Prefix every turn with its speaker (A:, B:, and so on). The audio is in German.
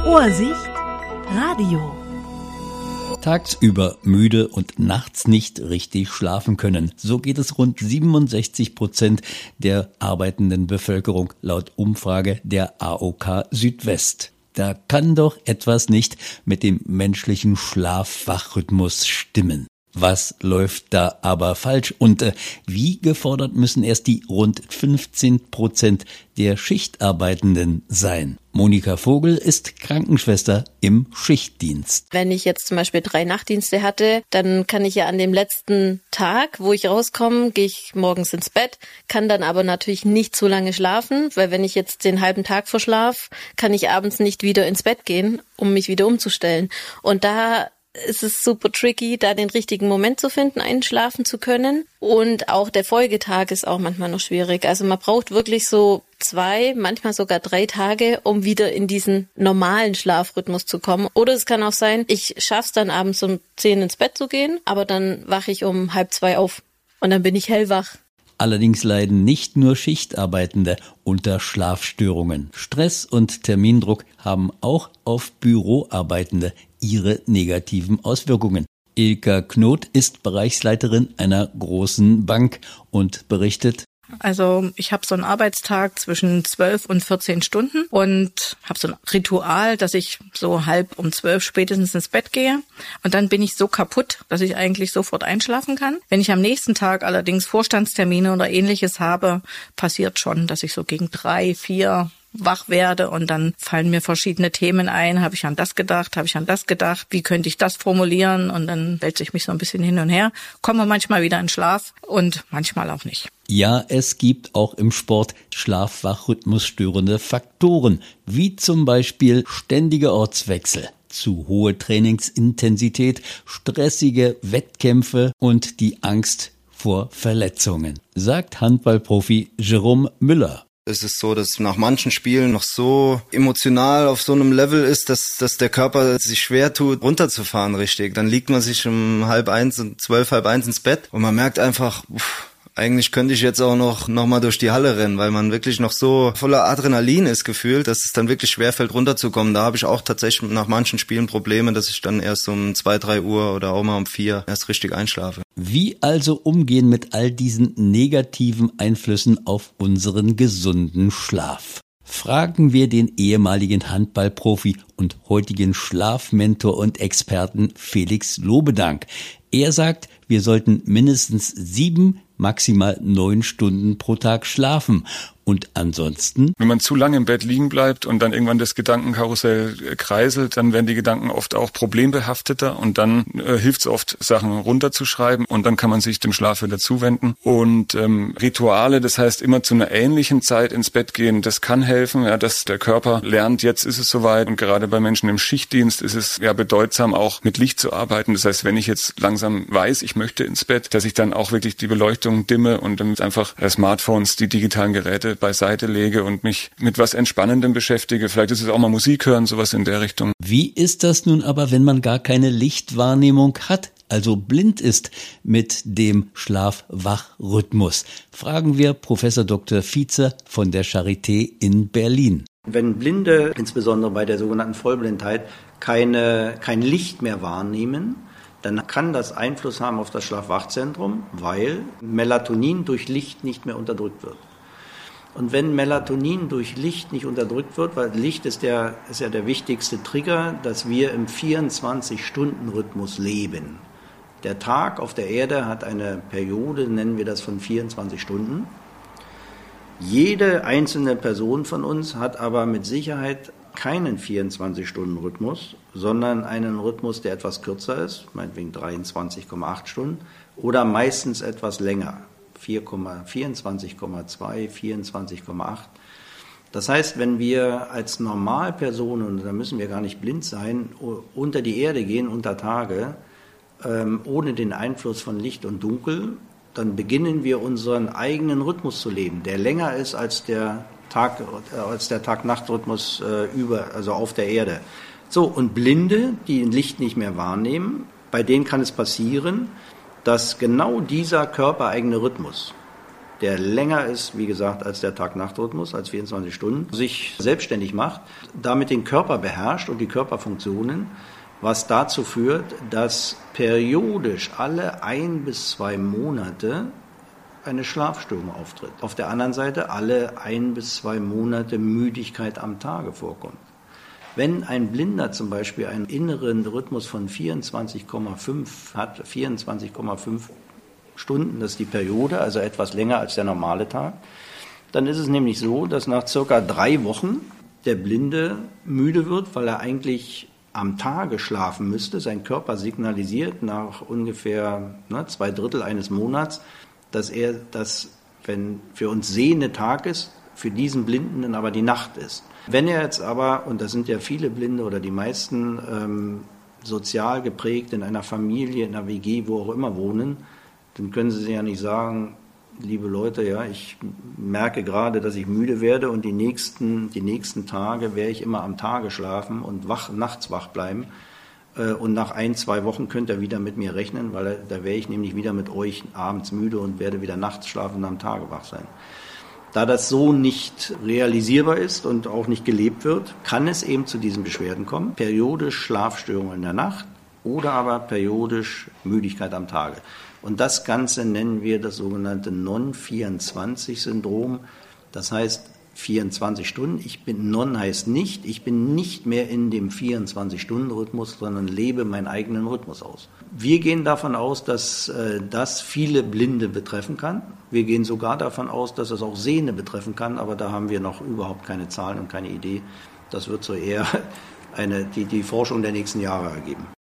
A: Ohrsicht Radio.
B: Tagsüber müde und nachts nicht richtig schlafen können. So geht es rund 67% der arbeitenden Bevölkerung laut Umfrage der AOK Südwest. Da kann doch etwas nicht mit dem menschlichen Schlaf-Wach-Rhythmus stimmen. Was läuft da aber falsch und wie gefordert müssen erst die rund 15% der Schichtarbeitenden sein? Monika Vogel ist Krankenschwester im Schichtdienst.
C: Wenn ich jetzt zum Beispiel 3 Nachtdienste hatte, dann kann ich ja an dem letzten Tag, wo ich rauskomme, gehe ich morgens ins Bett, kann dann aber natürlich nicht so lange schlafen, weil wenn ich jetzt den halben Tag verschlafe, kann ich abends nicht wieder ins Bett gehen, um mich wieder umzustellen. Und da ist es super tricky, da den richtigen Moment zu finden, einschlafen zu können. Und auch der Folgetag ist auch manchmal noch schwierig. Also man braucht wirklich so 2, manchmal sogar 3 Tage, um wieder in diesen normalen Schlafrhythmus zu kommen. Oder es kann auch sein, ich schaff's dann abends um 10 ins Bett zu gehen, aber dann wache ich um 1:30 auf und dann bin ich hellwach.
B: Allerdings leiden nicht nur Schichtarbeitende unter Schlafstörungen. Stress und Termindruck haben auch auf Büroarbeitende ihre negativen Auswirkungen. Ilka Knoth ist Bereichsleiterin einer großen Bank und berichtet:
D: Also ich habe so einen Arbeitstag zwischen 12 und 14 Stunden und habe so ein Ritual, dass ich so 11:30 spätestens ins Bett gehe. Und dann bin ich so kaputt, dass ich eigentlich sofort einschlafen kann. Wenn ich am nächsten Tag allerdings Vorstandstermine oder Ähnliches habe, passiert schon, dass ich so gegen 3, 4 wach werde und dann fallen mir verschiedene Themen ein. Habe ich an das gedacht? Habe ich an das gedacht? Wie könnte ich das formulieren? Und dann wälze ich mich so ein bisschen hin und her, komme manchmal wieder in Schlaf und manchmal auch nicht.
B: Ja, es gibt auch im Sport Schlaf-Wach-Rhythmus störende Faktoren, wie zum Beispiel ständige Ortswechsel, zu hohe Trainingsintensität, stressige Wettkämpfe und die Angst vor Verletzungen, sagt Handballprofi Jerome Müller.
E: Es ist so, dass nach manchen Spielen noch so emotional auf so einem Level ist, dass der Körper sich schwer tut, runterzufahren richtig. Dann liegt man sich um 12:30 und 12:30 ins Bett und man merkt einfach, eigentlich könnte ich jetzt auch noch mal durch die Halle rennen, weil man wirklich noch so voller Adrenalin ist gefühlt, dass es dann wirklich schwerfällt, runterzukommen. Da habe ich auch tatsächlich nach manchen Spielen Probleme, dass ich dann erst um 2, 3 Uhr oder auch mal um 4 erst richtig einschlafe.
B: Wie also umgehen mit all diesen negativen Einflüssen auf unseren gesunden Schlaf? Fragen wir den ehemaligen Handballprofi und heutigen Schlafmentor und Experten Felix Lobedank. Er sagt, wir sollten mindestens 7, maximal 9 Stunden pro Tag schlafen. Und ansonsten?
F: Wenn man zu lange im Bett liegen bleibt und dann irgendwann das Gedankenkarussell kreiselt, dann werden die Gedanken oft auch problembehafteter und dann hilft es oft, Sachen runterzuschreiben und dann kann man sich dem Schlaf wieder zuwenden. Und Rituale, das heißt immer zu einer ähnlichen Zeit ins Bett gehen, das kann helfen, ja, dass der Körper lernt, jetzt ist es soweit. Und gerade bei Menschen im Schichtdienst ist es ja bedeutsam, auch mit Licht zu arbeiten. Das heißt, wenn ich jetzt langsam weiß, ich möchte ins Bett, dass ich dann auch wirklich die Beleuchtung dimme und dann einfach Smartphones, die digitalen Geräte beiseite lege und mich mit was Entspannendem beschäftige. Vielleicht ist es auch mal Musik hören, sowas in der Richtung.
B: Wie ist das nun aber, wenn man gar keine Lichtwahrnehmung hat, also blind ist mit dem Schlaf-Wach-Rhythmus? Fragen wir Professor Dr. Vietze von der Charité in Berlin.
G: Wenn Blinde, insbesondere bei der sogenannten Vollblindheit, kein Licht mehr wahrnehmen, dann kann das Einfluss haben auf das Schlaf-Wach-Zentrum, weil Melatonin durch Licht nicht mehr unterdrückt wird. Und wenn Melatonin durch Licht nicht unterdrückt wird, weil Licht ist ja der wichtigste Trigger, dass wir im 24-Stunden-Rhythmus leben. Der Tag auf der Erde hat eine Periode, nennen wir das, von 24 Stunden. Jede einzelne Person von uns hat aber mit Sicherheit keinen 24-Stunden-Rhythmus, sondern einen Rhythmus, der etwas kürzer ist, meinetwegen 23,8 Stunden oder meistens etwas länger. 24,2, 24,8. Das heißt, wenn wir als Normalpersonen, und da müssen wir gar nicht blind sein, unter die Erde gehen, unter Tage, ohne den Einfluss von Licht und Dunkel, dann beginnen wir unseren eigenen Rhythmus zu leben, der länger ist als der Tag-Nacht-Rhythmus also auf der Erde. So, und Blinde, die Licht nicht mehr wahrnehmen, bei denen kann es passieren, dass genau dieser körpereigene Rhythmus der länger ist, wie gesagt, als der Tag-Nacht-Rhythmus, als 24 Stunden, sich selbstständig macht, damit den Körper beherrscht und die Körperfunktionen, was dazu führt, dass periodisch alle 1 bis 2 Monate eine Schlafstörung auftritt. Auf der anderen Seite alle 1 bis 2 Monate Müdigkeit am Tage vorkommt. Wenn ein Blinder zum Beispiel einen inneren Rhythmus von 24,5 hat, 24,5 Stunden, das ist die Periode, also etwas länger als der normale Tag, dann ist es nämlich so, dass nach circa 3 Wochen der Blinde müde wird, weil er eigentlich am Tage schlafen müsste. Sein Körper signalisiert nach ungefähr 2/3 eines Monats, dass wenn für uns sehende Tag ist, für diesen Blinden dann aber die Nacht ist. Wenn er jetzt aber, und das sind ja viele Blinde oder die meisten sozial geprägt in einer Familie, in einer WG, wo auch immer wohnen, dann können sie sich ja nicht sagen, liebe Leute, ja, ich merke gerade, dass ich müde werde und die nächsten Tage werde ich immer am Tage schlafen und nachts wach bleiben. Und nach 1, 2 Wochen könnt ihr wieder mit mir rechnen, weil da wäre ich nämlich wieder mit euch abends müde und werde wieder nachts schlafen und am Tage wach sein. Da das so nicht realisierbar ist und auch nicht gelebt wird, kann es eben zu diesen Beschwerden kommen. Periodisch Schlafstörungen in der Nacht oder aber periodisch Müdigkeit am Tage. Und das Ganze nennen wir das sogenannte Non-24-Syndrom. Das heißt 24 Stunden. Non heißt nicht, ich bin nicht mehr in dem 24-Stunden-Rhythmus, sondern lebe meinen eigenen Rhythmus aus. Wir gehen davon aus, dass das viele Blinde betreffen kann. Wir gehen sogar davon aus, dass es auch Sehende betreffen kann, aber da haben wir noch überhaupt keine Zahlen und keine Idee. Das wird so eher die Forschung der nächsten Jahre ergeben.